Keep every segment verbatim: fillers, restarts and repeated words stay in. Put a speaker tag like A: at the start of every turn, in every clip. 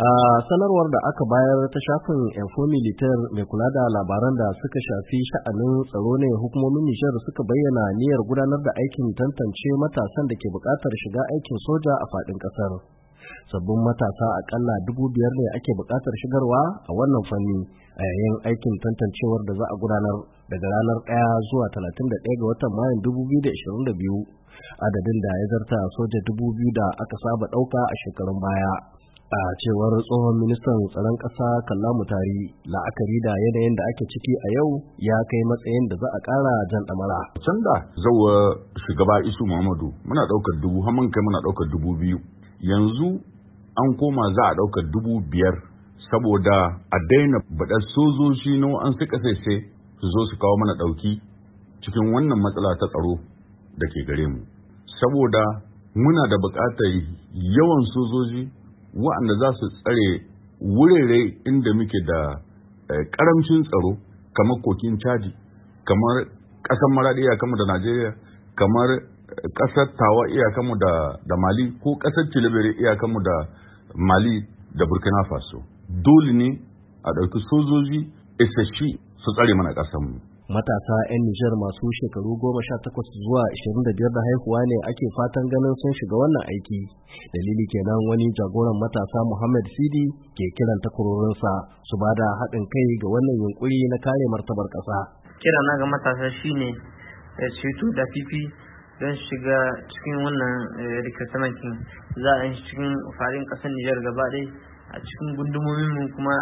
A: A sanarwar da aka bayar ta shafin Info Militar mai kula da labaran da suka shafi sha'anin tsaro ne hukumomin Nijar suka bayyana niyyar gudanar da aikin tantance matasan da ke buƙatar shiga aikin soja a faɗin ƙasar. Sabbin matasa akalla dubu biyar ne ake buƙatar shigarwa a wannan fanni a yayin aikin tantancewar da za a gudanar daga ranar ɗaya zuwa talatin da ɗaya ga watan Mayun dubu biyu da ashirin da biyu, adadin da ya zarta soja dubu biyu da aka saba ɗauka a shekarun baya. A cewar tsohon ministan tsaron ƙasa Kalla Mutari, la'akari da yanayin da ake ciki a yau ya kai matsayin da za a ƙara jan ɗamara.
B: Can da zauwa shugaba Isu Muhammadu muna ɗaukar dubu, har mun kai muna ɗaukar dubu biyu. Yanzu an koma za a ɗaukar dubu biyar saboda a daina baɗar sojoji na an suka sai su zo su kawo mana ɗauki cikin wannan matsala ta tsaro da ke gare mu. Saboda muna da buƙatar yawan sojoji wa'anda za su tsare wurare inda muke da ƙaramcin tsaro, kamar kokin Chadi, kamar ƙasar Maradi iyakanmu da Najeriya, kamar ƙasar Tawa iyakanmu da, da Mali, ko ƙasar Tilibiri iyakanmu da Mali da Burkina Faso. Dole ne a ɗauki sojoji isasshi su tsare mana ƙasarmu.
A: Matasa 'yan Nijar masu shekaru goma sha takwas zuwa ashirin da biyar da haihuwa ne ake fatan ganin sun shiga wannan aiki. Dalili kenan wani jagoran matasa Muhammad Sidi ke kiran takwarorinsa su ba da haɗin kai ga wannan yunkuri na kare martabar ƙasa.
C: Kira na ga matasa shine ceto da fifi don shiga cikin wannan rikatamankin za a yi cikin faɗin ƙasar Nijar gaba ɗaya, a cikin gundumomin kuma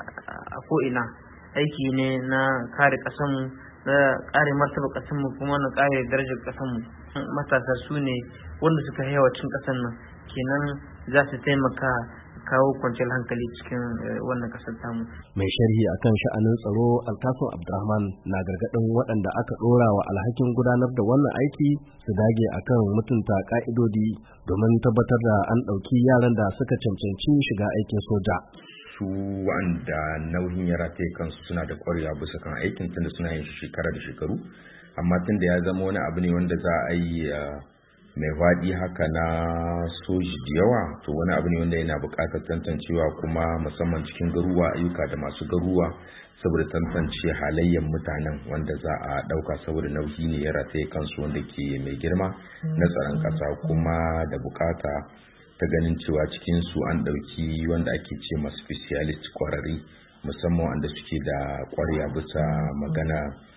C: a ko'ina. Aiki ne na kare ƙasanmu, na kare martaba ƙasanmu, kuma na kare darajar ƙasanmu. Matasa su ne wanda suka yawa cikin ƙasar nan, kenan za su taimaka kawo kwanciyar hankali cikin wannan ƙasar tamu.
A: Mai sharhi akan sha'anin tsaro Alkasun Abdurrahman na gargaɗin waɗanda aka ɗora wa alhakin gudanar da wannan aiki su dage akan mutunta ƙa'idodi domin tabbatar da an ɗauki yaran da suka cancanci shiga aikin soja.
D: Su wanda nauyin ya rataye kansu suna da ƙwarewa bisa kan aikin tunda suna yin shi shekara da shekaru, amma tunda ya zama wani abu ne wanda za a yi mai faɗi haka na soji da yawa, to wani abu ne wanda yana buƙatar tantancewa, kuma musamman cikin garuwa, ayyuka da masu garuwa, saboda tantance halayyar mutanen wanda za a ɗauka, saboda nauyi ne ya rataye kansu wanda ke mai girma na tsaron ƙasa, kuma da buƙata ta ganin cewa cikin su an ɗauki wanda ake ce ma specialist kwararri, musamman wanda suke da ƙwarya bisa magana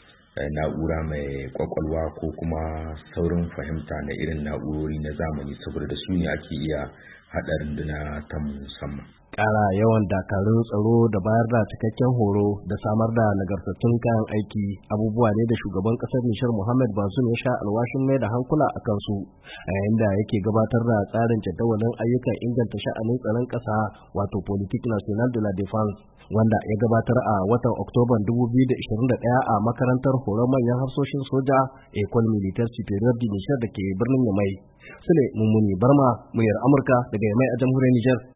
D: na'ura mai kwakwalwa ko kuma saurin fahimta na irin na'urori na zamani, saboda da su ne ake iya haɗa runduna ta musamman.
A: Ƙara yawan dakarun tsaro da bayar da cikakken horo da samar da nagartattun kayan aiki abubuwa ne da shugaban ƙasar Nijar Muhammad Bazoum ya sha alwashin mai da hankula a kansu a yayin da yake gabatar da tsarin jadawalin ayyukan inganta sha'anin tsaron ƙasa, wato Politique Nationale de la Défense, wanda ya gabatar a watan Oktoban dubu biyu da ashirin da ɗaya a makarantar horon manyan hafsoshin soja École Militaire Supérieure du Niger da ke birnin Yamai. Sule Mummuni Barma, muryar Amurka daga Yamai a jamhuriyar Nijar.